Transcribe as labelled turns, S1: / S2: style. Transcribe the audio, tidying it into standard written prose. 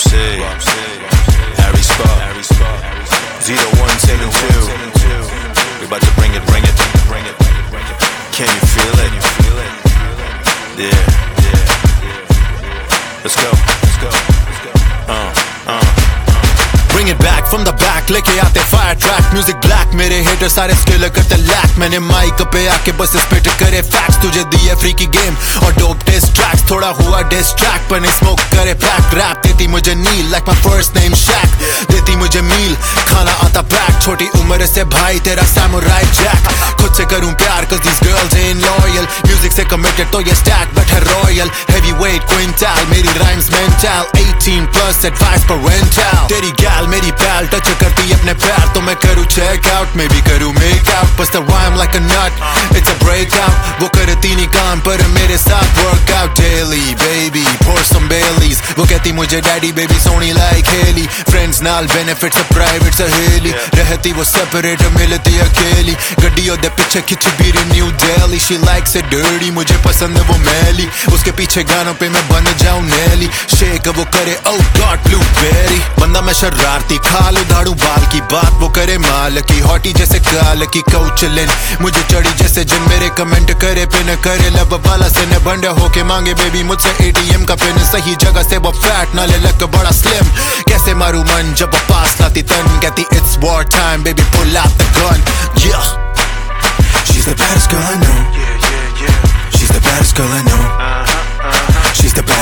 S1: Harry Spot, 0172. We about to bring it. Can you feel it? Yeah. Let's go. Bring it back from the back, लेके आते fire track, music black, मेरे haters सारे skill करते lack, मैंने mic पे आके बस spit करे facts, तुझे दिए free की game और dope diss tracks, थोड़ा हुआ diss track, पर नहीं smoke करे pack, rap देती मुझे नील like my first name Shaq, देती मुझे meal, खाना आता pack, छोटी उम्र से भाई तेरा samurai jack, खुद से करूँ प्यार cause these girls ain't loyal, music से committed तो ये stack but है royal, heavyweight quintal, मेरी rhymes mental, 18 plus advice parental, तेरी gal मेरी पैल टच करती अपने पैर तो मैं करूँ check out मैं भी करूँ make out bust the rhyme like a nut it's a breakout वो करती नहीं काम पर मेरे साथ work out daily baby pour some Baileys वो कहती मुझे daddy baby Soni like Haley friends नाल benefits a private सहेली रहती वो separate मिलती अकेली गड्डियों दे पीछे खिंच बीरी new Delhi she likes it dirty मुझे पसंद है वो मैली उसके पीछे गानों पे मैं बन जाऊँ नैली शेक वो करे oh god blueberry बंदा मैं शरारती खाल उधाड़ू बाल की बात वो करे माल की हॉटी जैसे काल की कौचलिन मुझे चढ़ी जैसे जिन मेरे कमेंट करे पिन करे लब वाला से न बंडे होके मांगे बेबी मुझसे ATM का पिन सही जगह से वो फैट नाले लग बड़ा स्लिम कैसे मारू मन जब वो पास लाती तन कहती it's war time baby pull out the gun yeah she's the baddest girl I know she's the baddest girl I know she's the baddest